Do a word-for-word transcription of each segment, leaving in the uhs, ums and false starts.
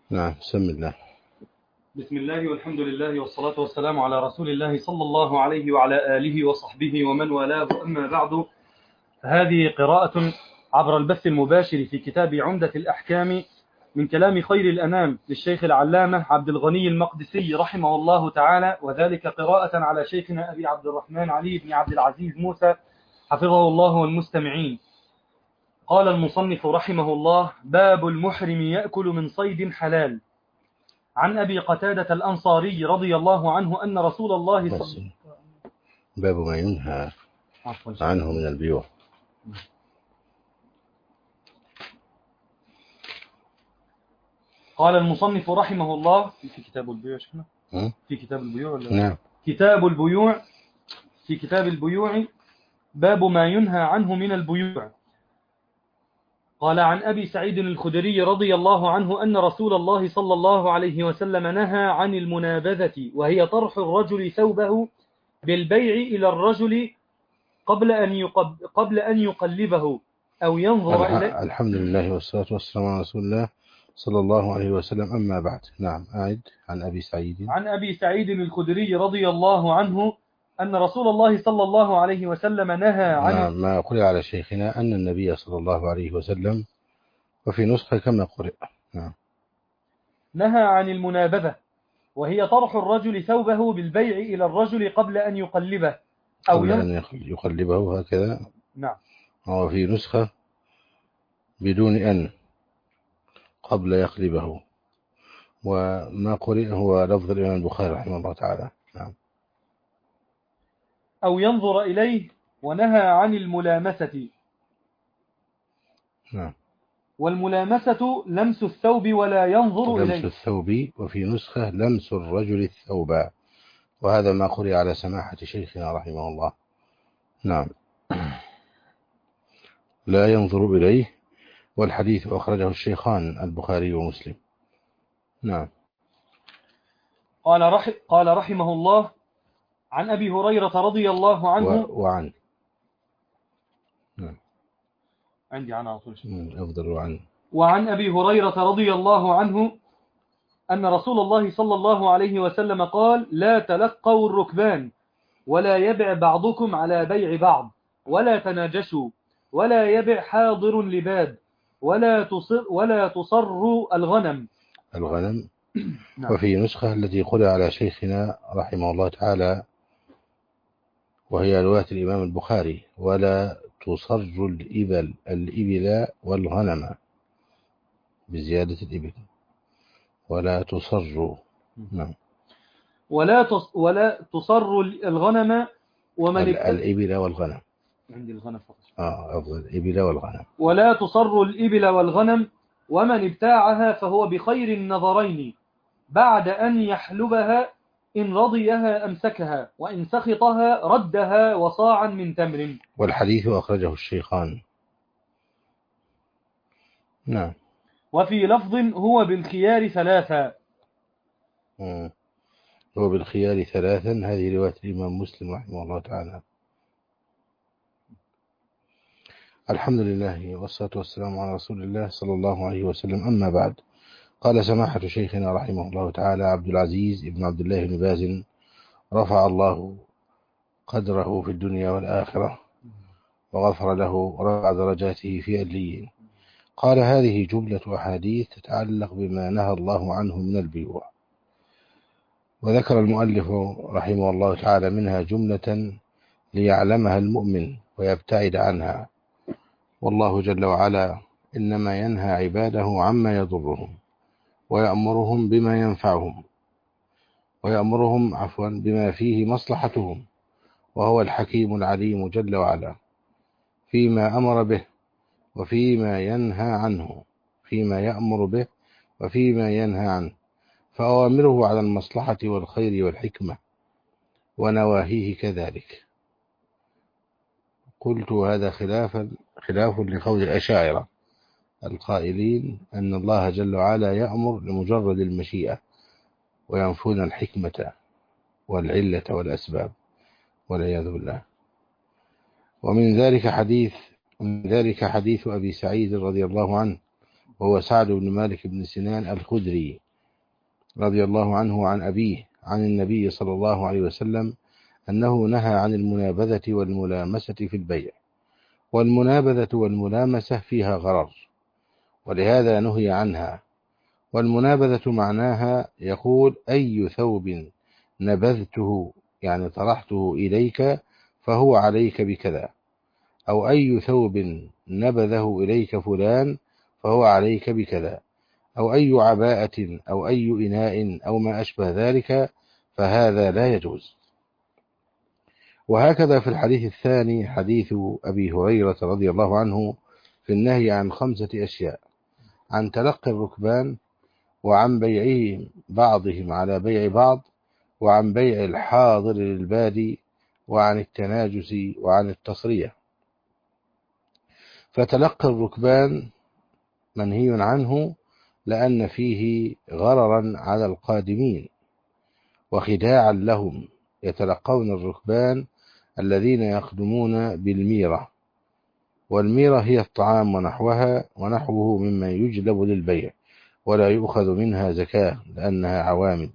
نعم، بسم الله. بسم الله والحمد لله والصلاة والسلام على رسول الله صلى الله عليه وعلى آله وصحبه ومن والاه، أما بعد. هذه قراءة عبر البث المباشر في كتاب عمدة الأحكام من كلام خير الأنام للشيخ العلامة عبد الغني المقدسي رحمه الله تعالى، وذلك قراءة على شيخنا أبي عبد الرحمن علي بن عبد العزيز موسى حفظه الله والمستمعين. قال المصنف رحمه الله: باب المحرم يأكل من صيد حلال. عن أبي قتادة الأنصاري رضي الله عنه أن رسول الله صلى الله عليه وسلم باب ما ينهى عنه من البيوع. قال المصنف رحمه الله في كتاب البيوع شكنا في كتاب البيوع ولا نعم. كتاب البيوع في كتاب البيوع باب ما ينهى عنه من البيوع. قال: عن أبي سعيد الخدري رضي الله عنه أن رسول الله صلى الله عليه وسلم نهى عن المنابذة، وهي طرح الرجل ثوبه بالبيع إلى الرجل قبل أن يقب قبل أن يقلبه أو ينظر إليه. الحمد لله والصلاة والسلام على رسول الله صلى الله عليه وسلم، أما بعد. نعم، أعد. عن أبي سعيد عن أبي سعيد الخدري رضي الله عنه أن رسول الله صلى الله عليه وسلم نهى عن نعم، ما قرئ على شيخنا أن النبي صلى الله عليه وسلم، وفي نسخة كما قرئ. نعم. نهى عن المنابذة، وهي طرح الرجل ثوبه بالبيع إلى الرجل قبل أن يقلبه أو قبل ين... أن يقلبه هكذا. نعم. هو في نسخة بدون أن، قبل يقلبه، وما قرئ هو لفظ الإمام البخاري رحمه الله تعالى. نعم. أو ينظر إليه. ونهى عن الملامسة. نعم. والملامسة لمس الثوب ولا ينظر لمس إليه. الثوب، وفي نسخة لمس الرجل الثوب، وهذا ما قرئ على سماحة شيخنا رحمه الله. نعم. لا ينظر إليه، والحديث أخرجه الشيخان البخاري ومسلم. نعم. قال, رح... قال رحمه الله: عن أبي هريرة رضي الله عنه و... وعن نعم. عندي عن على طول. أفضل وعن وعن أبي هريرة رضي الله عنه أن رسول الله صلى الله عليه وسلم قال: لا تلقوا الركبان، ولا يبع بعضكم على بيع بعض، ولا تناجشوا، ولا يبع حاضر لباد، ولا تصر ولا تصروا الغنم. الغنم. نعم. وفي نسخة التي قرأ على شيخنا رحمه الله تعالى، وهي رواية الإمام البخاري: ولا تصر الإبل الإبل والغنم، بزيادة الإبل، ولا تصر. نعم. ولا تص ولا تصر الغنم ومن الإبل والغنم. عندي الغنم فقط. آه أفضل الإبل والغنم. ولا تصر الإبل والغنم، ومن ابتاعها فهو بخير النظرين، بعد أن يحلبها، إن رضيها أمسكها، وإن سخطها ردها وصاعا من تمر. والحديث أخرجه الشيخان. نعم. وفي لفظ: هو بالخيار ثلاثا. مم. هو بالخيار ثلاثا. هذه رواية الإمام مسلم رحمه الله تعالى. الحمد لله والصلاة والسلام على رسول الله صلى الله عليه وسلم، أما بعد. قال سماحة شيخنا رحمه الله تعالى عبد العزيز بن عبد الله بن باز، رفع الله قدره في الدنيا والآخرة وغفر له ورفع درجاته في الليين. قال: هذه جملة أحاديث تتعلق بما نهى الله عنه من البيوع. وذكر المؤلف رحمه الله تعالى منها جملة ليعلمها المؤمن ويبتعد عنها. والله جل وعلا إنما ينهى عباده عما يضرهم، ويأمرهم بما ينفعهم، ويأمرهم عفوا بما فيه مصلحتهم، وهو الحكيم العليم جل وعلا فيما أمر به وفيما ينهى عنه، فيما يأمر به وفيما ينهى عنه، فأوامره على المصلحة والخير والحكمة، ونواهيه كذلك. قلت هذا خلافا خلاف لقول الأشاعرة القائلين أن الله جل وعلا يأمر لمجرد المشيئة، وينفون الحكمة والعلة والأسباب، والعياذ بالله. ومن ذلك حديث من ذلك حديث أبي سعيد رضي الله عنه وهو سعد بن مالك بن سنان الخدري رضي الله عنه وعن أبيه عن النبي صلى الله عليه وسلم أنه نهى عن المنابذة والملامسة في البيع، والمنابذة والملامسة فيها غرر، ولهذا نهي عنها. والمنابذة معناها يقول أي ثوب نبذته يعني طرحته إليك فهو عليك بكذا، أو أي ثوب نبذه إليك فلان فهو عليك بكذا، أو أي عباءة أو أي إناء أو ما أشبه ذلك، فهذا لا يجوز. وهكذا في الحديث الثاني حديث أبي هريرة رضي الله عنه في النهي عن خمسة أشياء: عن تلقي الركبان، وعن بيع بعضهم على بيع بعض، وعن بيع الحاضر للبادي، وعن التناجس، وعن التصرية. فتلقي الركبان منهي عنه لأن فيه غررا على القادمين وخداعا لهم، يتلقون الركبان الذين يقدمون بالميرة، والميرة هي الطعام ونحوها ونحوه مما يجلب للبيع، ولا يؤخذ منها زكاة لأنها عوامل،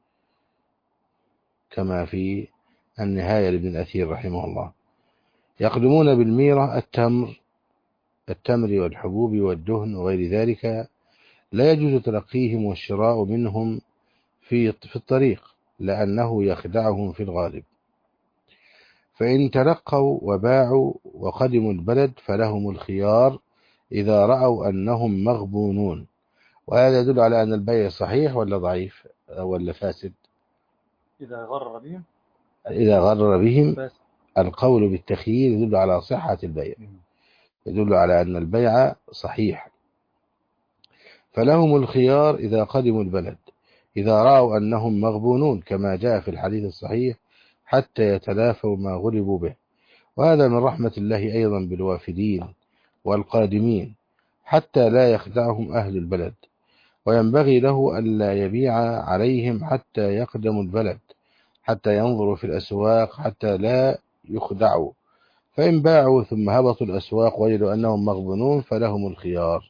كما في النهاية لابن الأثير رحمه الله. يقدمون بالميرة التمر التمر والحبوب والدهن وغير ذلك، لا يجوز تلقيهم والشراء منهم في في الطريق لأنه يخدعهم في الغالب. فإن تلقوا وباعوا وقدموا البلد فلهم الخيار إذا رأوا أنهم مغبونون. وهذا يدل على أن البيع صحيح ولا ضعيف ولا فاسد؟ إذا غرر بهم إذا غرر بهم فاسد. القول بالتخيير يدل على صحة البيع، يدل على أن البيع صحيح. فلهم الخيار إذا قدموا البلد إذا رأوا أنهم مغبونون، كما جاء في الحديث الصحيح: حتى يتلافوا ما غلبوا به. وهذا من رحمة الله أيضا بالوافدين والقادمين، حتى لا يخدعهم أهل البلد. وينبغي له ألا يبيع عليهم حتى يقدموا البلد، حتى ينظروا في الأسواق حتى لا يخدعوا. فإن باعوا ثم هبطوا الأسواق وجدوا أنهم مغبونون فلهم الخيار.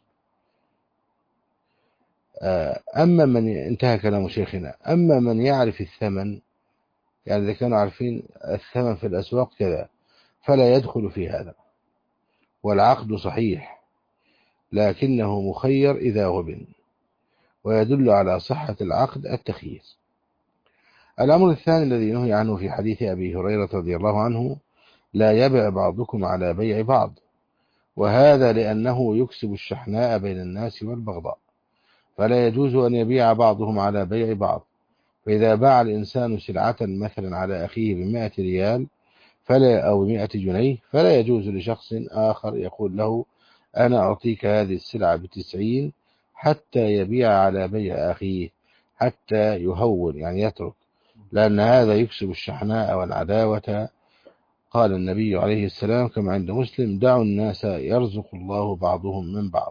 أما من انتهى كلام شيخنا. أما من يعرف الثمن، يعني إذا كانوا عارفين الثمن في الأسواق كذا، فلا يدخل في هذا، والعقد صحيح لكنه مخير إذا غبن، ويدل على صحة العقد التخيير. الأمر الثاني الذي نهي عنه في حديث أبي هريرة رضي الله عنه: لا يبع بعضكم على بيع بعض، وهذا لأنه يكسب الشحناء بين الناس والبغضاء، فلا يجوز أن يبيع بعضهم على بيع بعض. فإذا باع الإنسان سلعة مثلا على أخيه بمائة ريال فلا أو مائة جنيه، فلا يجوز لشخص آخر يقول له: أنا أعطيك هذه السلعة بتسعين، حتى يبيع على بيع أخيه، حتى يهون يعني يترك، لأن هذا يكسب الشحناء والعداوة. قال النبي عليه السلام كما عند مسلم: دعوا الناس يرزق الله بعضهم من بعض،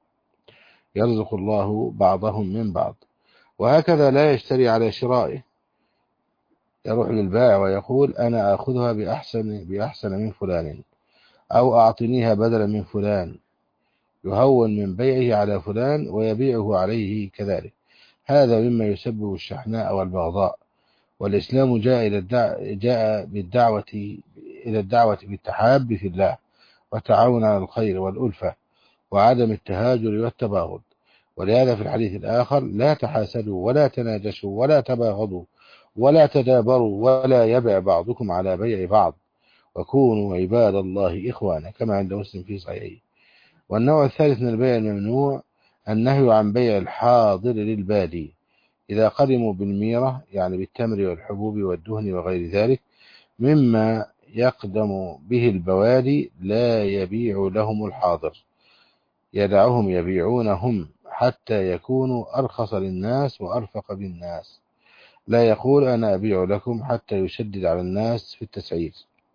يرزق الله بعضهم من بعض. وهكذا لا يشتري على شرائه، يروح للبائع ويقول: أنا أخذها بأحسن, بأحسن من فلان، أو أعطنيها بدلا من فلان، يهون من بيعه على فلان ويبيعه عليه كذلك. هذا مما يسبب الشحناء والبغضاء. والإسلام جاء إلى الدع... جاء بالدعوة إلى الدعوة بالتحاب في الله، والتعاون على الخير والألفة، وعدم التهاجر والتباغض. ولهذا في الحديث الآخر: لا تحاسدوا ولا تناجشوا ولا تباغضوا ولا تدابروا ولا يبع بعضكم على بيع بعض، وكونوا عباد الله إخوانا، كما عند مسلم في صحيحه. والنوع الثالث من البيع الممنوع النهي عن بيع الحاضر للبادي إذا قدموا بالميرة، يعني بالتمر والحبوب والدهن وغير ذلك مما يقدم به البوادي، لا يبيع لهم الحاضر، يدعهم يبيعونهم حتى يكونوا أرخص للناس وأرفق بالناس. لا يقول: أنا أبيع لكم، حتى يشدد على الناس في التسعير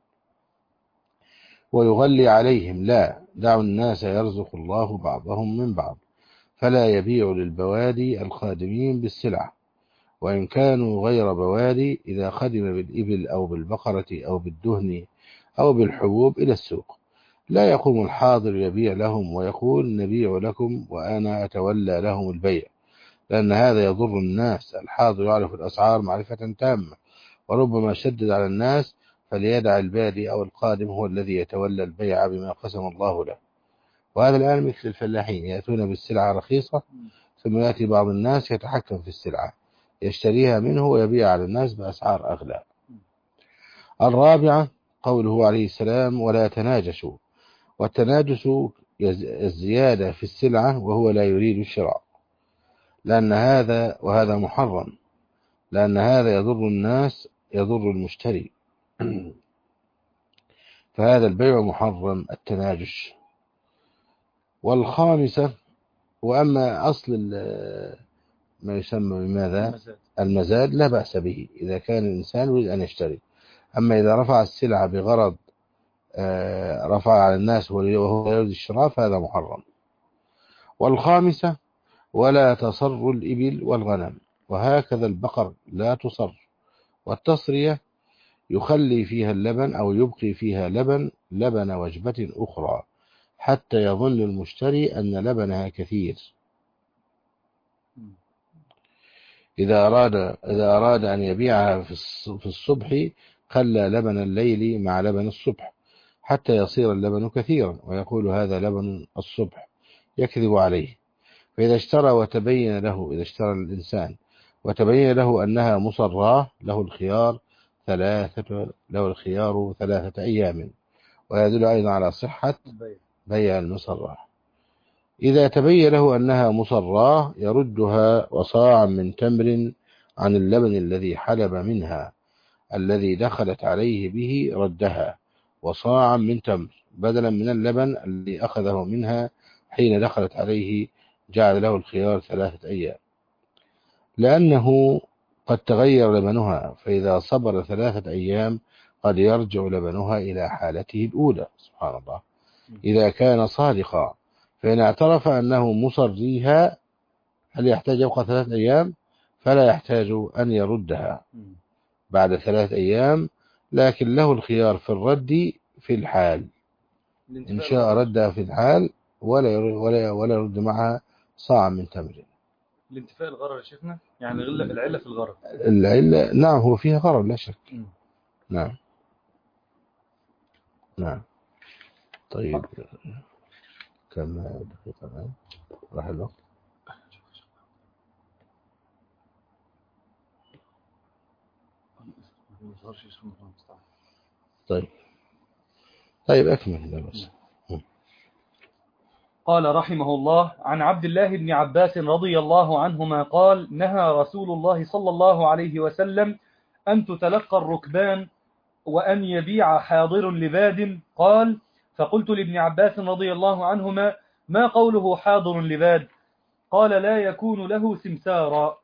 ويغلي عليهم. لا، دعوا الناس يرزق الله بعضهم من بعض. فلا يبيع للبوادي الخادمين بالسلع، وإن كانوا غير بوادي، إذا خدم بالإبل أو بالبقرة أو بالدهن أو بالحبوب إلى السوق. لا يقوم الحاضر يبيع لهم ويقول نبيع لكم وأنا أتولى لهم البيع، لأن هذا يضر الناس. الحاضر يعرف الأسعار معرفة تامة، وربما شدد على الناس، فليدع البادي أو القادم هو الذي يتولى البيع بما قسم الله له. وهذا الآن مثل الفلاحين يأتون بالسلعة رخيصة، ثم يأتي بعض الناس يتحكم في السلعة، يشتريها منه ويبيع على الناس بأسعار أغلى. الرابعة قوله عليه السلام ولا تناجشوا، والتناجس الزيادة في السلعة وهو لا يريد الشراء، لأن هذا وهذا محرم، لأن هذا يضر الناس يضر المشتري، فهذا البيع محرم التناجش. والخامسة، وأما أصل ما يسمى بماذا المزاد. المزاد لا بأس به إذا كان الإنسان يريد أن يشتري، أما إذا رفع السلعة بغرض رفع على الناس وهو يريد الشراء فهذا محرم. والخامسة ولا تصر الإبل والغنم، وهكذا البقر لا تصر، والتصرية يخلي فيها اللبن أو يبقي فيها لبن لبن وجبة أخرى حتى يظن المشتري أن لبنها كثير. إذا أراد إذا أراد أن يبيعها في الصبح خلى لبن الليل مع لبن الصبح حتى يصير اللبن كثيرا، ويقول هذا لبن الصبح، يكذب عليه. فإذا اشترى وتبين له إذا اشترى الإنسان وتبين له أنها مصراه له الخيار ثلاثة له الخيار ثلاثة أيام، ويدل أيضا على صحة بيع المصراه. إذا تبين له أنها مصراه يردها وصاعا من تمر عن اللبن الذي حلب منها الذي دخلت عليه به ردها، وصاعا من تمر بدلا من اللبن الذي أخذه منها حين دخلت عليه، جعل له الخيار ثلاثة أيام، لأنه قد تغير لبنها، فإذا صبر ثلاثة أيام قد يرجع لبنها إلى حالته الأولى. سبحان الله. إذا كان صادقا، فإن اعترف أنه مصريها هل يحتاج يبقى ثلاثة أيام؟ فلا يحتاج أن يردها بعد ثلاثة أيام، لكن له الخيار في الرد في الحال، إن شاء ردها في الحال ولا ولا ولا يرد معها صاع من تمر. الانتفاء الغرر يا شيخنا، يعني العلة في الغرر. العلة نعم هو فيها غرر لا شك. م. نعم نعم. طيب كم دقيقة الآن؟ راح الوقت. طيب طيب أكمل بس. قال رحمه الله عن عبد الله بن عباس رضي الله عنهما قال نهى رسول الله صلى الله عليه وسلم أن تتلقى الركبان وأن يبيع حاضر لباد. قال فقلت لابن عباس رضي الله عنهما ما قوله حاضر لباد؟ قال لا يكون له سمسارا.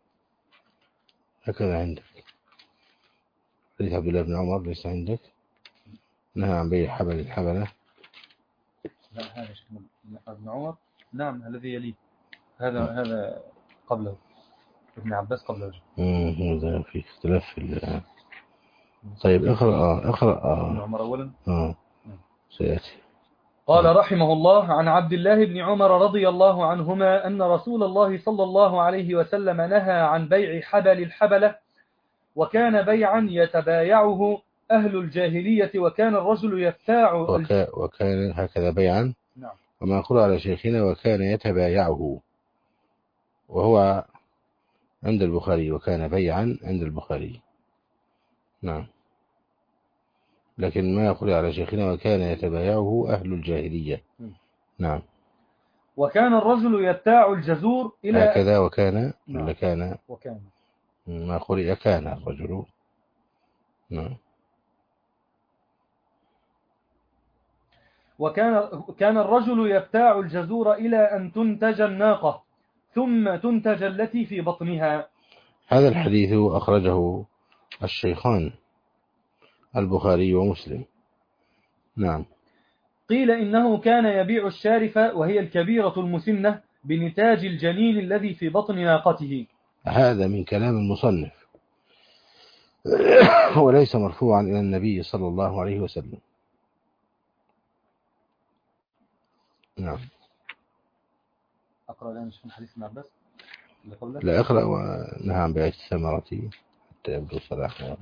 هكذا عندك حديث عبد الله بن عمر ليس عندك؟ نهى عن بيع حبل الحبلة. لا هذا ابن عمر نعم الذي يليه هذا م. هذا قبله ابن عباس قبله. امم هذا في اختلاف في ال... طيب اقرأ اه اقرأ اه ابن عمر اولا اه سيأتي. قال رحمه الله عن عبد الله بن عمر رضي الله عنهما أن رسول الله صلى الله عليه وسلم نهى عن بيع حبل الحبلة، وكان بيعا يتبايعه أهل الجاهلية، وكان الرجل يفتاع وكا وكان هكذا بيعا. نعم. وما قرأ على شيخنا وكان يتبايعه، وهو عند البخاري، وكان بيعا عند البخاري. نعم. لكن ما يقول على شيخنا وكان يتبايعه أهل الجاهلية. م. نعم. وكان الرجل يبتاع الجزور إلى هكذا وكان نعم. ولا كان وكان ما قرئ كان الرجل. نعم. وكان كان الرجل يبتاع الجزور إلى أن تنتج الناقة ثم تنتج التي في بطنها. هذا الحديث أخرجه الشيخان البخاري ومسلم. نعم. قيل إنه كان يبيع الشارفة وهي الكبيرة المسنة بنتاج الجنين الذي في بطن ناقته. هذا من كلام المصنف وليس مرفوعا إلى النبي صلى الله عليه وسلم. نعم. أقرأ الآن من حديث ابن عباس اللي قبله. لا اقرأ. ونهى عن بيع الثمرة حتى يبدو صلاحها.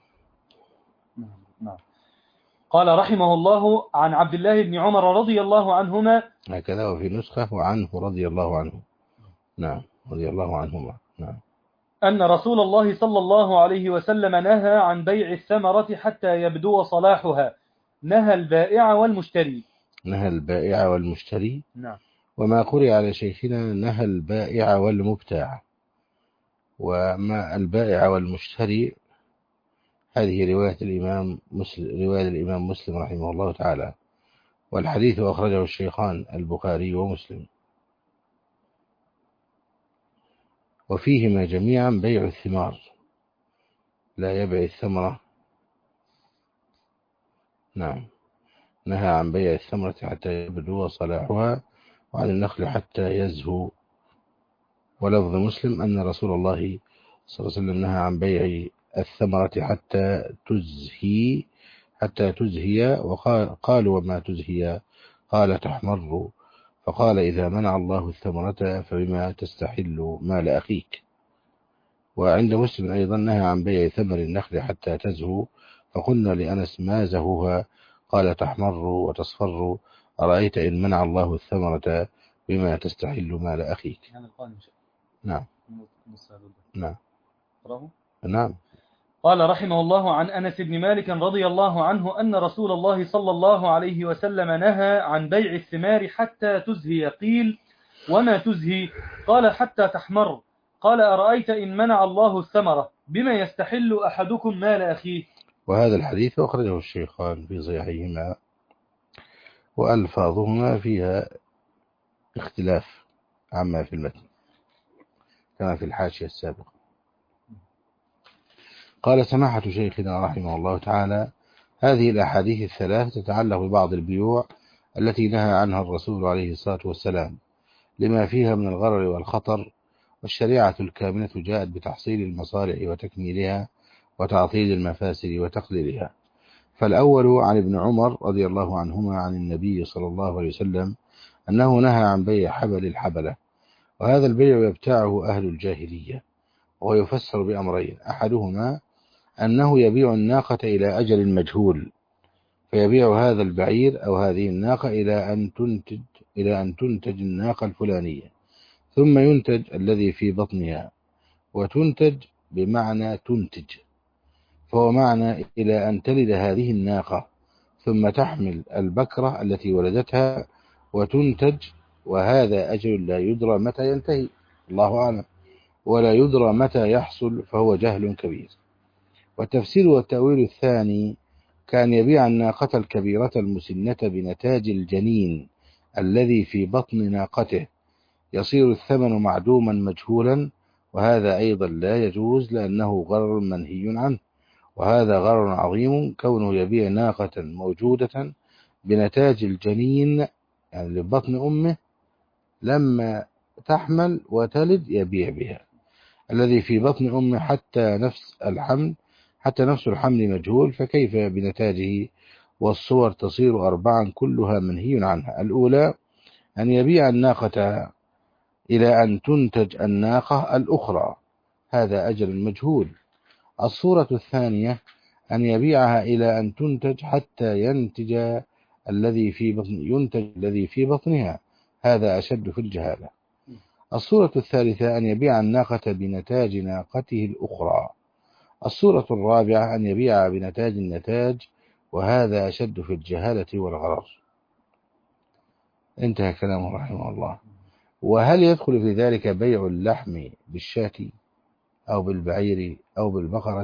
نعم. قال رحمه الله عن عبد الله بن عمر رضي الله عنهما هكذا، وفي نسخة وعنه رضي الله عنه. نعم، رضي الله عنهما. نعم. أن رسول الله صلى الله عليه وسلم نهى عن بيع الثمرة حتى يبدو صلاحها، نهى البائع والمشتري. نهى البائع والمشتري. نعم. وما قرئ على شيخنا نهى البائع والمبتاع. وما البائع والمشتري هذه رواية الإمام مسلم، رواية الإمام مسلم رحمه الله تعالى، والحديث أخرجه الشيخان البخاري ومسلم، وفيهما جميعا بيع الثمار، لا يبيع الثمرة. نعم. نهى عن بيع الثمرة حتى يبدو صلاحها، وعن النخل حتى يزهو. ولفظ مسلم أن رسول الله صلى الله عليه وسلم نهى عن بيع الثمرة حتى تزهي حتى تزهي وقالوا وما تزهي؟ قال تحمر. فقال إذا منع الله الثمرة فبما تستحل مال أخيك. وعند مسلم أيضا نهى عن بيع ثمر النخل حتى تزهو، فقلنا لأنس ما زهوها؟ قال تحمر وتصفر. أرأيت إن منع الله الثمرة بما تستحل مال أخيك. نعم. نعم. نعم. قال رحمه الله عن أنس بن مالك رضي الله عنه أن رسول الله صلى الله عليه وسلم نهى عن بيع الثمار حتى تزهي. قيل وما تزهي؟ قال حتى تحمر. قال أرأيت إن منع الله الثمرة بما يستحل أحدكم مال أخيه. وهذا الحديث أخرجه الشيخان في صحيحهما، وألفاظهما فيها اختلاف عما في المتن كما في الحاشية السابقة. قال سماحة شيخنا رحمه الله تعالى: هذه الأحاديث الثلاث تتعلق ببعض البيوع التي نهى عنها الرسول عليه الصلاة والسلام لما فيها من الغرر والخطر، والشريعة الكاملة جاءت بتحصيل المصالح وتكميلها وتعطيل المفاسد وتقليلها. فالأول عن ابن عمر رضي الله عنهما عن النبي صلى الله عليه وسلم أنه نهى عن بيع حبل الحبلة، وهذا البيع يبتاعه أهل الجاهلية، وهو يفسر بأمرين: أحدهما أنه يبيع الناقة إلى أجل مجهول، فيبيع هذا البعير أو هذه الناقة إلى أن تنتج إلى أن تنتج الناقة الفلانية، ثم ينتج الذي في بطنها، وتنتج بمعنى تنتج، فهو معنى إلى أن تلد هذه الناقة ثم تحمل البكرة التي ولدتها وتنتج، وهذا أجل لا يدرى متى ينتهي، الله أعلم، ولا يدرى متى يحصل، فهو جهل كبير. والتفسير والتأويل الثاني كان يبيع الناقة الكبيرة المسنة بنتاج الجنين الذي في بطن ناقته، يصير الثمن معدوما مجهولا، وهذا أيضا لا يجوز لأنه غرر منهي عنه، وهذا غرر عظيم كونه يبيع ناقة موجودة بنتاج الجنين يعني لبطن أمه لما تحمل وتلد يبيع بها الذي في بطن أمه حتى نفس الحمل حتى نفس الحمل مجهول، فكيف بنتاجه؟ والصور تصير أربعا كلها منهي عنها. الأولى أن يبيع الناقة إلى أن تنتج الناقة الأخرى، هذا أجل مجهول. الصورة الثانية أن يبيعها إلى أن تنتج حتى ينتج الذي في بطن ينتج الذي في بطنها، هذا أشد في الجهالة. الصورة الثالثة أن يبيع الناقة بنتاج ناقته الأخرى. الصورة الرابعة أن يبيع بنتاج النتاج، وهذا أشد في الجهالة والغرر. انتهى كلامه رحمه الله. وهل يدخل في ذلك بيع اللحم بالشاة أو بالبعير أو بالبقرة؟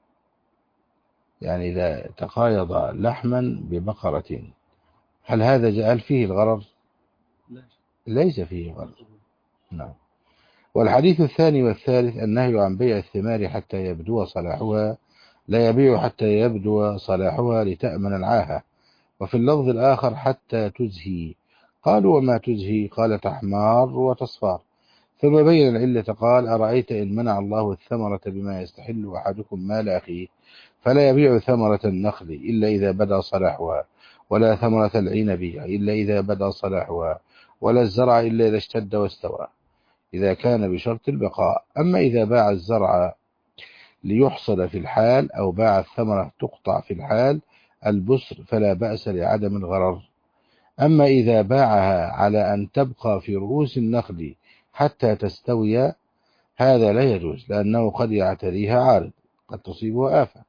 يعني إذا تقايض لحما ببقرة، هل هذا هل فيه الغرر؟ ليس فيه غرر. نعم. والحديث الثاني والثالث النهي عن بيع الثمار حتى يبدو صلاحها، لا يبيع حتى يبدو صلاحها لتأمن العاهة. وفي اللفظ الآخر حتى تزهي. قالوا وما تزهي؟ قال تحمار وتصفار. ثم بين العلة قال أرأيت إن منع الله الثمرة بما يستحل أحدكم مال أخيه، فلا يبيع ثمرة النخل إلا إذا بدا صلاحها، ولا ثمرة العنب إلا إذا بدا صلاحها، ولا الزرع إلا إذا اشتد واستوى، إذا كان بشرط البقاء. أما إذا باع الزرع ليحصد في الحال، أو باع الثمرة تقطع في الحال البسر، فلا بأس لعدم الغرر. أما إذا باعها على أن تبقى في رؤوس النخل حتى تستوي، هذا لا يجوز، لأنه قد يعتريها عارض، قد تصيبها آفة.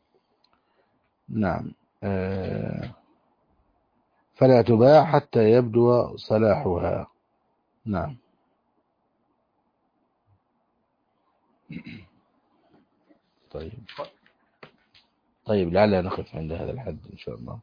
نعم. آه فلا تباع حتى يبدو صلاحها. نعم. طيب طيب لعلنا نقف عند هذا الحد إن شاء الله.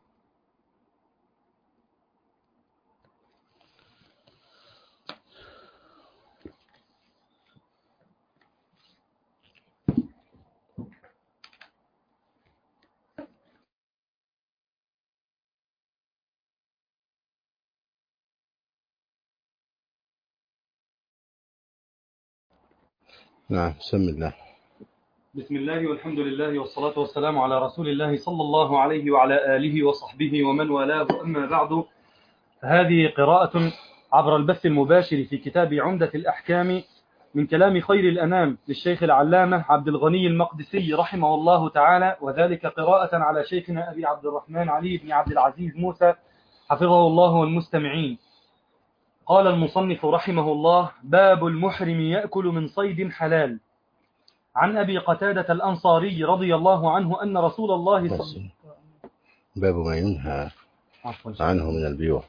نعم. بسم الله. بسم الله والحمد لله والصلاة والسلام على رسول الله صلى الله عليه وعلى آله وصحبه ومن والاه، أما بعد. هذه قراءة عبر البث المباشر في كتاب عمدة الأحكام من كلام خير الأنام للشيخ العلامة عبد الغني المقدسي رحمه الله تعالى، وذلك قراءة على شيخنا أبي عبد الرحمن علي بن عبد العزيز موسى حفظه الله والمستمعين. قال المصنف رحمه الله: باب المحرم يأكل من صيد حلال. عن أبي قتادة الأنصاري رضي الله عنه أن رسول الله صلى الله عليه وسلم باب ما ينهى عنه من البيوع.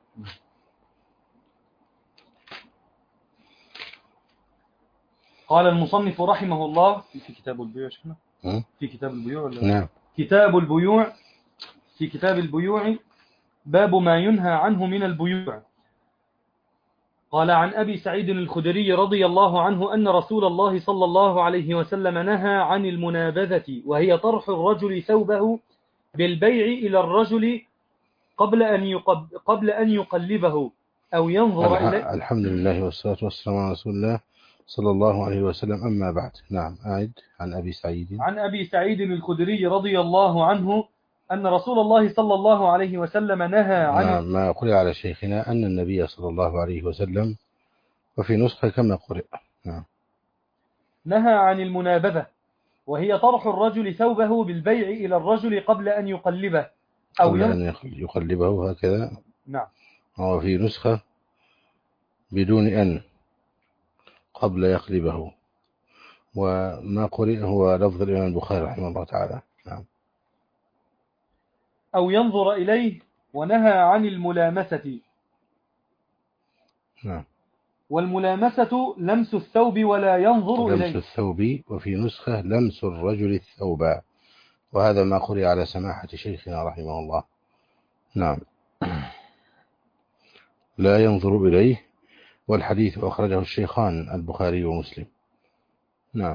قال المصنف رحمه الله في كتاب البيوع شكنا في كتاب البيوع ولا؟ نعم. كتاب البيوع في كتاب البيوع باب ما ينهى عنه من البيوع. قال: عن أبي سعيد الخدري رضي الله عنه أن رسول الله صلى الله عليه وسلم نهى عن المنابذة، وهي طرح الرجل ثوبه بالبيع إلى الرجل قبل أن يقب قبل أن يقلبه أو ينظر إليه. الحمد لله والصلاة والسلام على رسول الله صلى الله عليه وسلم، أما بعد. نعم. أعد. عن أبي سعيد عن أبي سعيد الخدري رضي الله عنه أن رسول الله صلى الله عليه وسلم نهى عن نعم. ما قرئ على شيخنا أن النبي صلى الله عليه وسلم، وفي نسخة كما قرئ. نعم. نهى عن المنابذة، وهي طرح الرجل ثوبه بالبيع إلى الرجل قبل أن يقلبه أو قبل أن يقلبه هكذا. نعم. وفي نسخة بدون أن، قبل يقلبه. وما قرئ هو لفظ الإمام البخاري رحمه الله تعالى. نعم. أو ينظر إليه. ونهى عن الملامسة. نعم. والملامسة لمس الثوب ولا ينظر لمس إليه. لمس الثوب، وفي نسخة لمس الرجل الثوب، وهذا ما قرئ على سماحة شيخنا رحمه الله. نعم. لا ينظر إليه، والحديث أخرجه الشيخان البخاري ومسلم. نعم.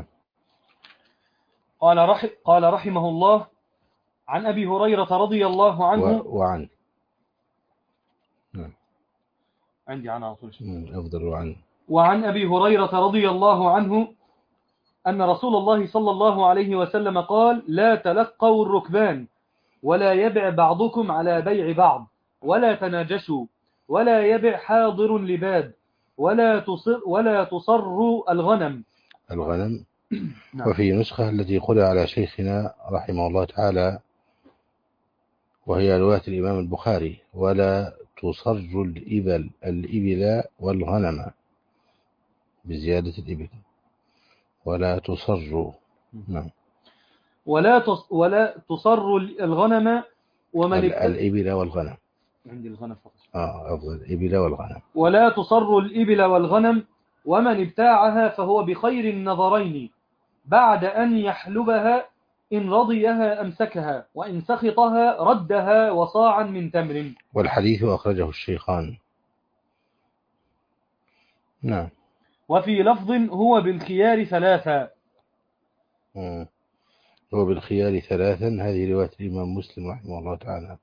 قال, رح قال رحمه الله: عن أبي هريرة رضي الله عنه و... وعن نعم. عندي عن على طول. أفضل. وعن وعن أبي هريرة رضي الله عنه أن رسول الله صلى الله عليه وسلم قال: لا تلقوا الركبان، ولا يبع بعضكم على بيع بعض، ولا تناجشوا، ولا يبع حاضر لباد، ولا تصر ولا تصروا الغنم. الغنم. نعم. وفي نسخة التي قرأ على شيخنا رحمه الله تعالى، وهي رواية الإمام البخاري: ولا تصر الإبل الإبل والغنم، بزيادة الإبل. ولا تصر. نعم. ولا تص ولا تصر الغنم ومن الإبل والغنم. عندي الغنم فقط. آه أفضل. الإبل والغنم. ولا تصر الإبل والغنم ومن ابتاعها فهو بخير النظرين، بعد أن يحلبها إن رضيها أمسكها، وإن سخطها ردها وصاعا من تمر. والحديث أخرجه الشيخان. نعم. وفي لفظ: هو بالخيار ثلاثا. مم. هو بالخيار ثلاثا. هذه رواية الإمام مسلم رحمه الله تعالى.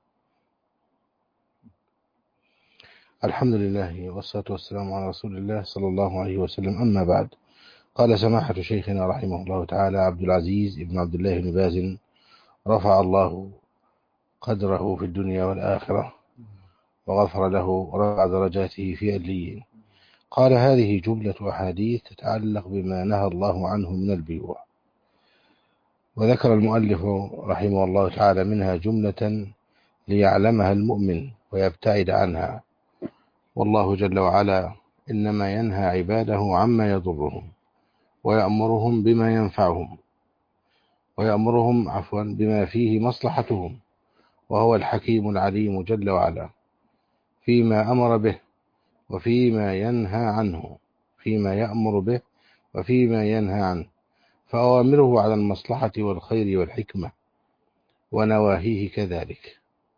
الحمد لله والصلاة والسلام على رسول الله صلى الله عليه وسلم، أما بعد. قال سماحة شيخنا رحمه الله تعالى عبد العزيز ابن عبد الله بن باز رفع الله قدره في الدنيا والآخرة وغفر له ورفع درجاته في عليين. قال هذه جملة أحاديث تتعلق بما نهى الله عنه من البيوع. وذكر المؤلف رحمه الله تعالى منها جملة ليعلمها المؤمن ويبتعد عنها. والله جل وعلا إنما ينهى عباده عما يضرهم ويأمرهم بما ينفعهم ويأمرهم عفوا بما فيه مصلحتهم، وهو الحكيم العليم جل وعلا فيما أمر به وفيما ينهى عنه، فيما يأمر به وفيما ينهى عنه، فأوامره على المصلحة والخير والحكمة ونواهيه كذلك.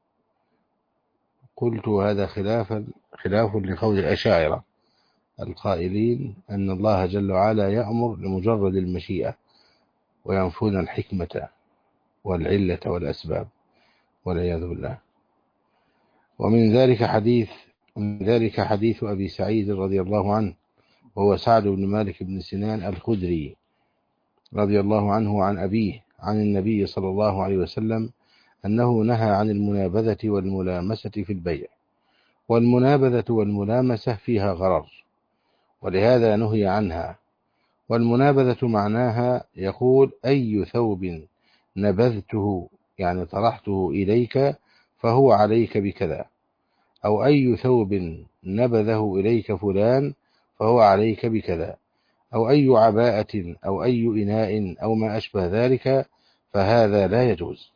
قلت هذا خلافا خلاف لقول الأشاعرة القائلين أن الله جل وعلا يأمر لمجرد المشيئة وينفون الحكمة والعلة والأسباب والعياذ بالله. ومن ذلك حديث من ذلك حديث أبي سعيد رضي الله عنه، وهو سعد بن مالك بن سنان الخدري رضي الله عنه عن أبيه عن النبي صلى الله عليه وسلم أنه نهى عن المنابذة والملامسة في البيع، والمنابذة والملامسة فيها غرر ولهذا نهي عنها. والمنابذة معناها يقول أي ثوب نبذته يعني طرحته إليك فهو عليك بكذا، أو أي ثوب نبذه إليك فلان فهو عليك بكذا، أو أي عباءة أو أي إناء أو ما أشبه ذلك، فهذا لا يجوز.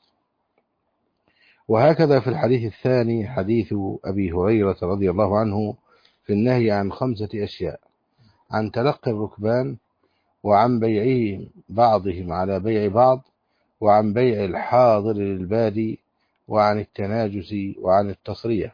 وهكذا في الحديث الثاني حديث أبي هريرة رضي الله عنه في النهي عن خمسة أشياء: عن تلقي الركبان، وعن بيع بعضهم على بيع بعض، وعن بيع الحاضر للبادي، وعن التناجس، وعن التصرية.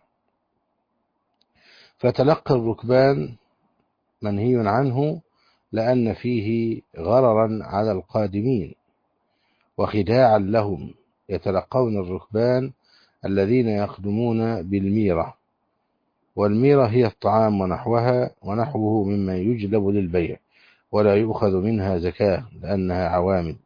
فتلقي الركبان منهي عنه لأن فيه غررا على القادمين وخداعا لهم، يتلقون الركبان الذين يقدمون بالميرة، والميرة هي الطعام ونحوها ونحوه مما يجلب للبيع ولا يؤخذ منها زكاة لأنها عوامل،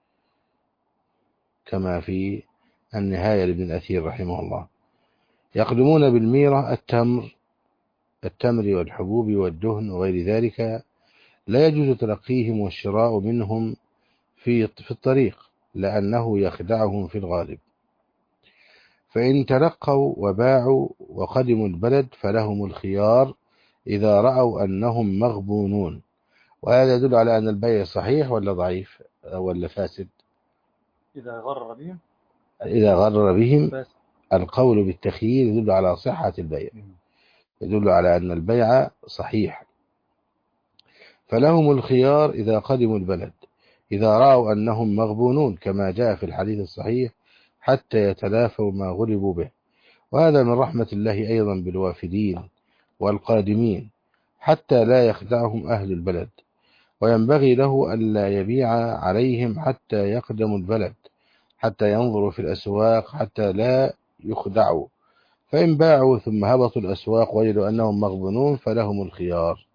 كما في النهاية لابن الأثير رحمه الله. يقدمون بالميرة التمر التمر والحبوب والدهن وغير ذلك، لا يجوز تلقيهم والشراء منهم في في الطريق لأنه يخدعهم في الغالب. فإن تلقوا وباعوا وقدموا البلد فلهم الخيار إذا رأوا أنهم مغبونون. وهذا يدل على أن البيع صحيح ولا ضعيف ولا فاسد؟ إذا غرر بهم إذا غرر بهم فاسد. القول بالتخيير يدل على صحة البيع، يدل على أن البيع صحيح. فلهم الخيار إذا قدموا البلد إذا رأوا أنهم مغبونون، كما جاء في الحديث الصحيح: حتى يتلافوا ما غلبوا به. وهذا من رحمة الله أيضا بالوافدين والقادمين حتى لا يخدعهم أهل البلد، وينبغي له ألا يبيع عليهم حتى يقدموا البلد، حتى ينظروا في الأسواق حتى لا يخدعوا. فإن باعوا ثم هبطوا الأسواق وجدوا أنهم مغبونون فلهم الخيار.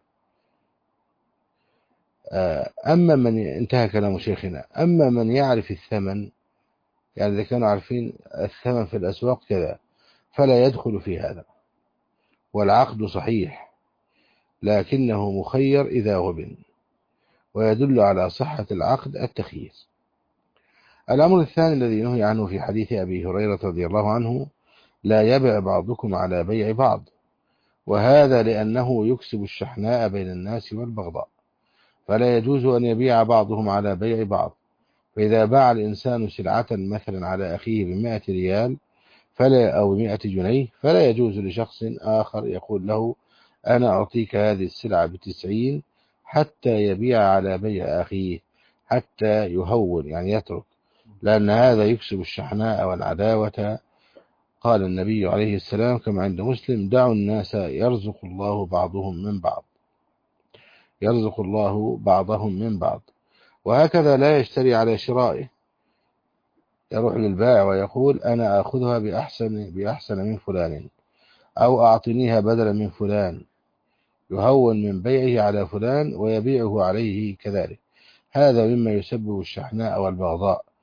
أما من انتهى كلام شيخنا أما من يعرف الثمن، يعني إذا كانوا عارفين الثمن في الأسواق كذا، فلا يدخل في هذا، والعقد صحيح لكنه مخير إذا غبن، ويدل على صحة العقد التخيير. الأمر الثاني الذي نهي عنه في حديث أبي هريرة رضي الله عنه: لا يبع بعضكم على بيع بعض، وهذا لأنه يكسب الشحناء بين الناس والبغضاء، فلا يجوز أن يبيع بعضهم على بيع بعض. فإذا باع الإنسان سلعة مثلا على أخيه بمائة ريال فلا أو بمائة جنيه، فلا يجوز لشخص آخر يقول له: أنا أعطيك هذه السلعة بتسعين، حتى يبيع على بيع أخيه، حتى يهون يعني يترك، لأن هذا يكسب الشحناء والعداوة. قال النبي عليه السلام كما عند مسلم: دعوا الناس يرزق الله بعضهم من بعض يرزق الله بعضهم من بعض. وهكذا لا يشتري على شرائه، يروح للبائع ويقول: أنا أخذها بأحسن, بأحسن من فلان، أو أعطنيها بدلا من فلان، يهون من بيعه على فلان ويبيعه عليه كذلك. هذا مما يسبب الشحناء والبغضاء،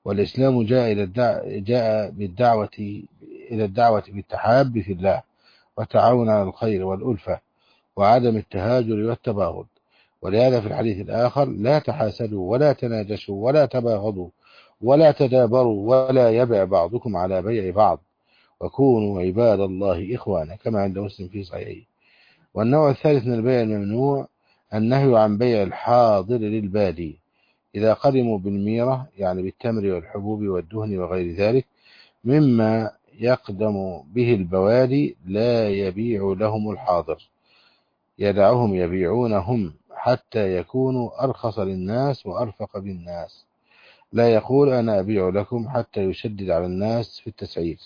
والإسلام جاء إلى الدع... جاء بالدعوة إلى الدعوة بالتحاب في الله والتعاون على الخير والألفة وعدم التهاجر والتباغض. ولهذا في الحديث الآخر: لا تحاسدوا ولا تناجشوا ولا تباغضوا ولا تدابروا ولا يبع بعضكم على بيع بعض وكونوا عباد الله إخوانا، كما عند مسلم في صحيحه. والنوع الثالث من البيع الممنوع النهي عن بيع الحاضر للبادي إذا قدموا بالميرة، يعني بالتمر والحبوب والدهن وغير ذلك مما يقدم به البوادي، لا يبيع لهم الحاضر، يدعهم يبيعونهم حتى يكونوا أرخص للناس وأرفق بالناس. لا يقول أنا أبيع لكم حتى يشدد على الناس في التسعير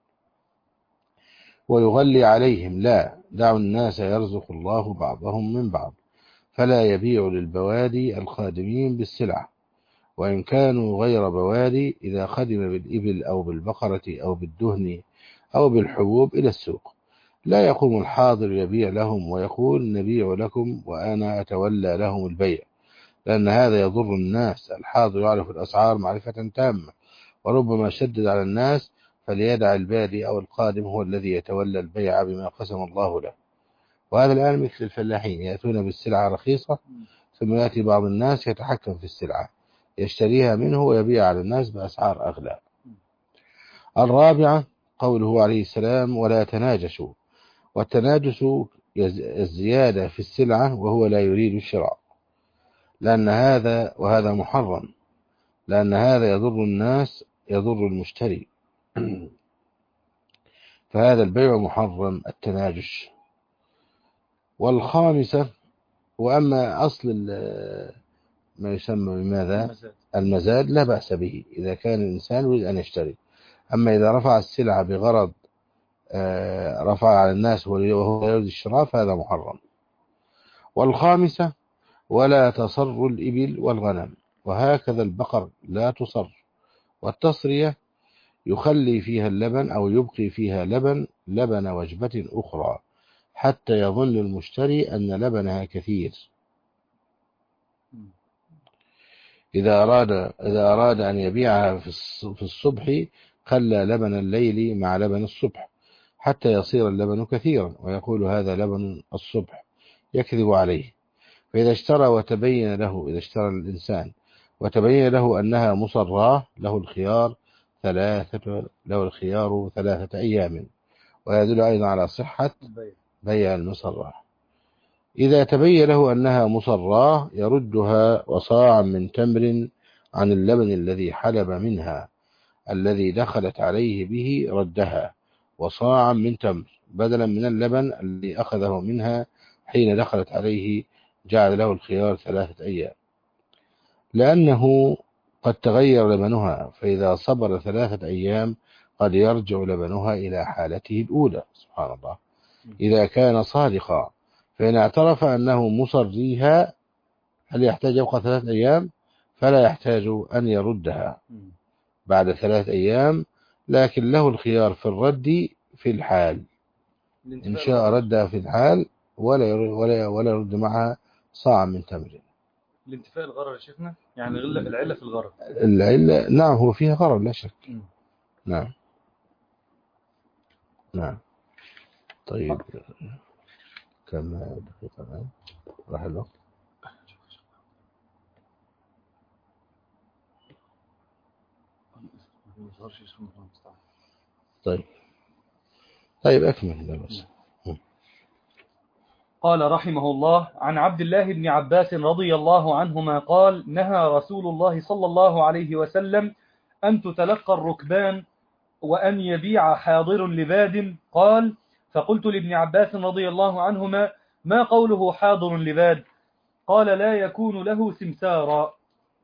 ويغلي عليهم، لا، دعوا الناس يرزق الله بعضهم من بعض. فلا يبيع للبوادي الخادمين بالسلع وإن كانوا غير بوادي إذا خدم بالإبل أو بالبقرة أو بالدهن أو بالحبوب إلى السوق. لا يقوم الحاضر يبيع لهم ويقول نبيع لكم وأنا أتولى لهم البيع، لأن هذا يضر الناس. الحاضر يعرف الأسعار معرفة تامة وربما شدد على الناس، فليدع البادي أو القادم هو الذي يتولى البيع بما قسم الله له. وهذا الآن مثل الفلاحين يأتون بالسلعة رخيصة ثم يأتي بعض الناس يتحكم في السلعة يشتريها منه ويبيع على الناس بأسعار أغلى. الرابعة قوله عليه السلام: ولا تناجشوا. والتناجس الزيادة في السلعة وهو لا يريد الشراء، لأن هذا وهذا محرم، لأن هذا يضر الناس يضر المشتري فهذا البيع محرم التناجش. والخامسة: وأما أصل ما يسمى بماذا المزاد. المزاد لا بأس به إذا كان الإنسان يريد أن يشتري، أما إذا رفع السلعة بغرض رفع على الناس وهو يريد الشراء فهذا محرم. والخامسة: ولا تصر الإبل والغنم، وهكذا البقر لا تصر. والتصرية يخلي فيها اللبن أو يبقي فيها لبن لبن وجبة أخرى حتى يظن المشتري أن لبنها كثير. إذا أراد إذا أراد أن يبيعها في الصبح خلى لبن الليل مع لبن الصبح حتى يصير اللبن كثيرا ويقول هذا لبن الصبح، يكذب عليه. فإذا اشترى وتبين له إذا اشترى الإنسان وتبين له أنها مصراه له الخيار ثلاثة له الخيار ثلاثة أيام، ويدل أيضا على صحة بيع المصراه. إذا تبين له أنها مصراه يردها وصاعا من تمر عن اللبن الذي حلب منها الذي دخلت عليه به ردها، وصاعا من تمر بدلا من اللبن الذي أخذه منها حين دخلت عليه، جعل له الخيار ثلاثة أيام، لأنه قد تغير لبنها، فإذا صبر ثلاثة أيام قد يرجع لبنها إلى حالته الأولى. سبحان الله. إذا كان صادقا، فإن اعترف أنه مصريها هل يحتاج يبقى ثلاثة أيام؟ فلا يحتاج أن يردها بعد ثلاث أيام، لكن له الخيار في الرد في الحال، إن شاء ردها في الحال ولا ولا ولا يرد معها صاع من تمر. الانتفاء الغرر يا شيخنا، يعني العلة في الغرر. العلة نعم هو فيها غرر لا شك. م. نعم نعم. طيب كم دقيقة الآن؟ راح الوقت. طيب طيب أكمل بس. قال رحمه الله: عن عبد الله بن عباس رضي الله عنهما قال: نهى رسول الله صلى الله عليه وسلم أن تتلقى الركبان وأن يبيع حاضر لباد. قال: فقلت لابن عباس رضي الله عنهما: ما قوله حاضر لباد؟ قال: لا يكون له سمسارا.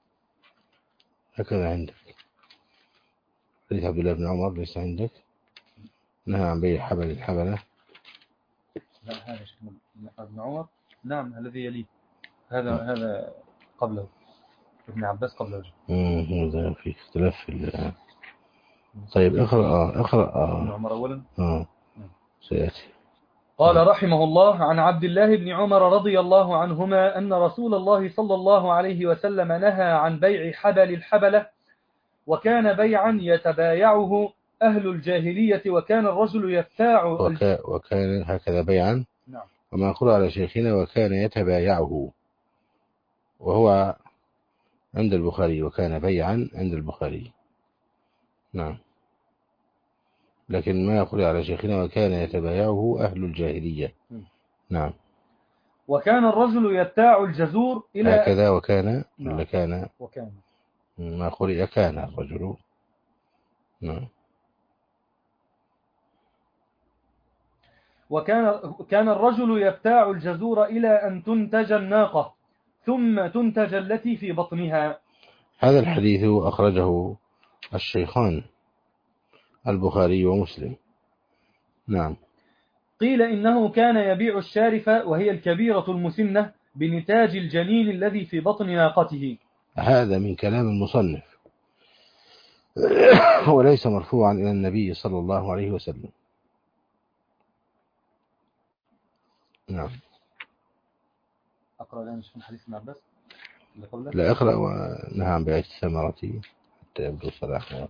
هكذا عندك حديث عبد الله بن عمر ليس عندك؟ نهى عن بيع حبل الحبلة. لا هذا ابن عمر، نعم الذي يليه هذا م. هذا قبله ابن عباس قبله. امم هذا في اختلاف في ال... طيب اقرأ اه اقرأ اه ابن عمر اولا اه سيأتي. قال رحمه الله: عن عبد الله بن عمر رضي الله عنهما أن رسول الله صلى الله عليه وسلم نهى عن بيع حبل الحبلة وكان بيعا يتبايعه أهل الجاهلية، وكان الرجل يفتاع وكا وكان هكذا بيعا. نعم. وما قرأ على شيخنا وكان يتبايعه، وهو عند البخاري، وكان بيعا عند البخاري. نعم. لكن ما قرأ على شيخنا وكان يتبايعه أهل الجاهلية. نعم. وكان الرجل يبتاع الجزور إلى هكذا وكان. نعم. ولا كان؟ وكان ما قرئ كان الرجل. نعم. وكان كان الرجل يبتاع الجزور إلى أن تنتج الناقة ثم تنتج التي في بطنها. هذا الحديث أخرجه الشيخان البخاري ومسلم. نعم. قيل إنه كان يبيع الشارف وهي الكبيرة المسنة بنتاج الجنين الذي في بطن ناقته. هذا من كلام المصنف وليس مرفوعا إلى النبي صلى الله عليه وسلم. نعم. أقرأ الآن من حديث ابن عباس اللي قبله. لا أقرأ. ونهى عن بيع الثمرة حتى يبدو صلاحها.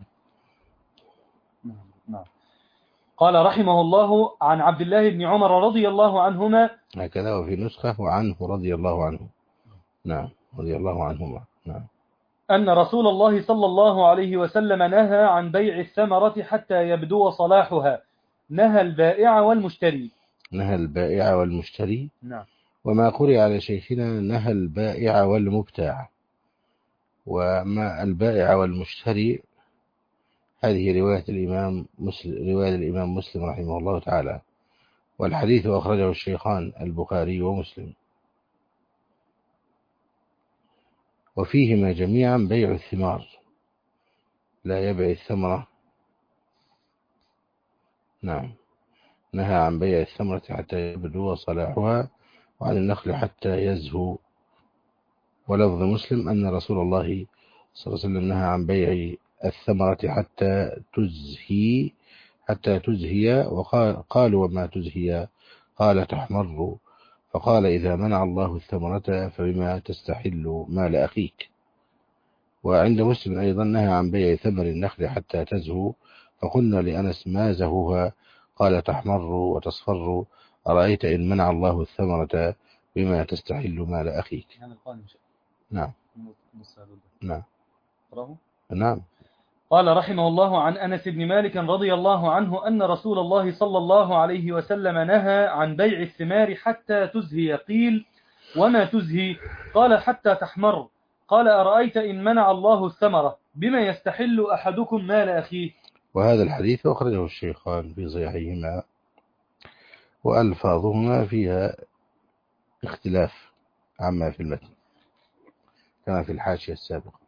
نعم. قال رحمه الله عن عبد الله بن عمر رضي الله عنهما، هكذا وفي نسخة وعنه رضي الله عنه. نعم. رضي الله عنهما. نعم. أن رسول الله صلى الله عليه وسلم نهى عن بيع الثمرة حتى يبدو صلاحها، نهى البائع والمشتري. نهى البائع والمشتري. نعم. وما قرئ على شيخنا نهى البائع والمبتاع. وما البائع والمشتري هذه رواية الإمام مسلم، رواية الإمام مسلم رحمه الله تعالى، والحديث أخرجه الشيخان البخاري ومسلم، وفيهما جميعا بيع الثمار، لا يبيع الثمرة. نعم. نهى عن بيع الثمرة حتى يبدو صلاحها، وعن النخل حتى يزهو. ولفظ مسلم أن رسول الله صلى الله عليه وسلم نهى عن بيع الثمرة حتى تزهي حتى تزهي وقال قالوا وما تزهي؟ قال تحمر. فقال إذا منع الله الثمرة فبما تستحل مال أخيك. وعند مسلم أيضا نهى عن بيع ثمر النخل حتى تزهو، فقلنا لأنس ما زهوها؟ قال تحمر وتصفر. أرأيت إن منع الله الثمرة بما تستحل مال أخيك. نعم. نعم. نعم. قال رحمه الله عن أنس بن مالك رضي الله عنه أن رسول الله صلى الله عليه وسلم نهى عن بيع الثمار حتى تزهي. قيل وما تزهي؟ قال حتى تحمر. قال أرأيت إن منع الله الثمرة بما يستحل أحدكم مال أخيه. وهذا الحديث أخرجه الشيخان في صحيحهما، وألفاظهما فيها اختلاف عما في المتن كما في الحاشية السابقة.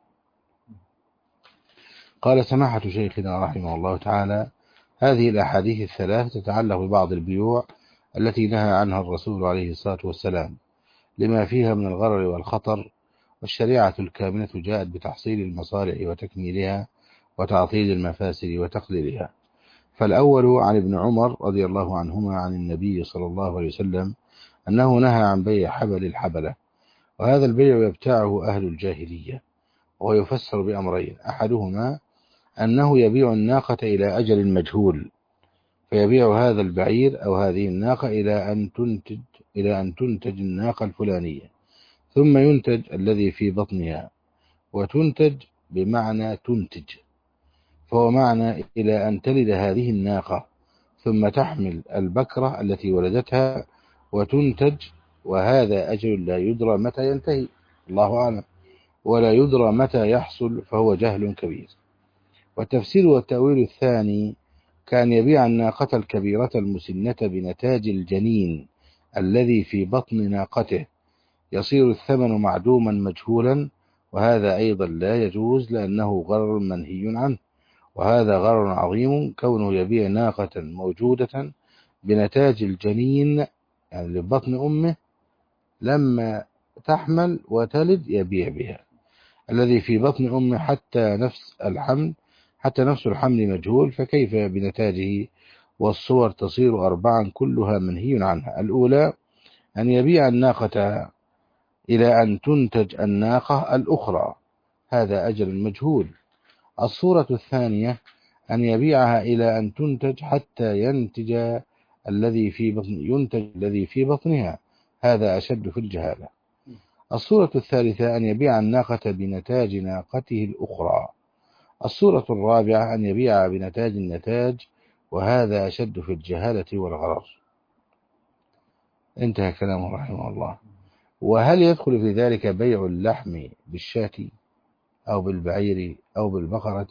قال سماحة شيخنا رحمه الله تعالى: هذه الأحاديث الثلاث تتعلق ببعض البيوع التي نهى عنها الرسول عليه الصلاة والسلام لما فيها من الغرر والخطر، والشريعة الكاملة جاءت بتحصيل المصالح وتكميلها وتعطيل المفاسد وتقليلها. فالأول عن ابن عمر رضي الله عنهما عن النبي صلى الله عليه وسلم أنه نهى عن بيع حبل الحبلة، وهذا البيع يبتاعه أهل الجاهلية، وهو يفسر بأمرين: أحدهما أنه يبيع الناقة إلى أجل مجهول، فيبيع هذا البعير أو هذه الناقة إلى أن تنتج إلى أن تنتج الناقة الفلانية، ثم ينتج الذي في بطنها، وتنتج بمعنى تنتج، فهو معنى إلى أن تلد هذه الناقة ثم تحمل البكرة التي ولدتها وتنتج، وهذا أجل لا يدرى متى ينتهي، الله أعلم، ولا يدرى متى يحصل، فهو جهل كبير. والتفسير والتأويل الثاني كان يبيع الناقة الكبيرة المسنة بنتاج الجنين الذي في بطن ناقته، يصير الثمن معدوما مجهولا، وهذا أيضا لا يجوز لأنه غرر منهي عنه، وهذا غرر عظيم كونه يبيع ناقة موجودة بنتاج الجنين يعني لبطن أمه لما تحمل وتلد يبيع بها الذي في بطن أمه حتى نفس الحمل حتى نفس الحمل مجهول، فكيف بنتاجه؟ والصور تصير أربعا كلها منهي عنها. الأولى أن يبيع الناقة إلى أن تنتج الناقة الأخرى، هذا أجل مجهول، الصورة الثانية أن يبيعها إلى أن تنتج حتى ينتج الذي في بطن ينتج الذي في بطنها، هذا أشد في الجهالة. الصورة الثالثة أن يبيع الناقة بنتاج ناقته الأخرى. الصورة الرابعة أن يبيع بنتاج النتاج، وهذا أشد في الجهالة والغرر. انتهى كلامه رحمه الله. وهل يدخل في ذلك بيع اللحم بالشاة أو بالبعير أو بالبقرة؟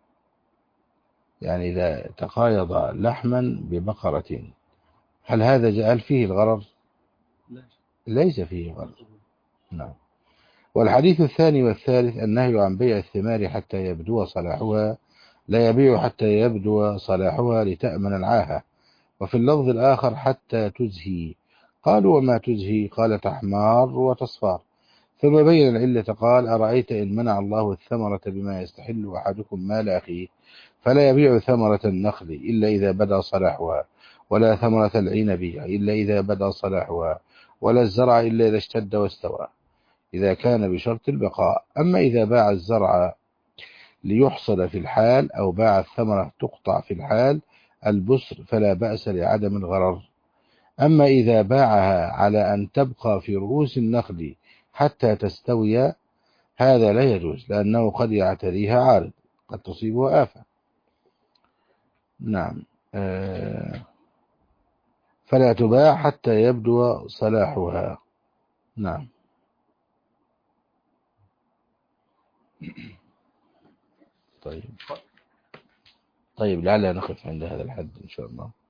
يعني إذا تقايض لحما ببقرة، هل هذا جعل فيه الغرر؟ ليس فيه غرر. نعم. والحديث الثاني والثالث النهي عن بيع الثمار حتى يبدو صلاحها، لا يبيع حتى يبدو صلاحها لتأمن العاهة. وفي اللفظ الآخر حتى تزهي. قالوا وما تزهي؟ قال تحمار وتصفار. ثم بين العلة قال أرأيت إن منع الله الثمرة بما يستحل أحدكم مال أخيه، فلا يبيع ثمرة النخل إلا إذا بدا صلاحها، ولا ثمرة العنب إلا إذا بدا صلاحها، ولا الزرع إلا إذا اشتد واستوى، إذا كان بشرط البقاء. أما إذا باع الزرع ليحصل في الحال، أو باع الثمرة تقطع في الحال البسر، فلا بأس لعدم الغرر. أما إذا باعها على أن تبقى في رؤوس النخل حتى تستوي، هذا لا يجوز، لأنه قد يعتريها عارض، قد تصيبها آفة. نعم. فلا تباع حتى يبدو صلاحها. نعم. طيب طيب لعلنا نقف عند هذا الحد إن شاء الله.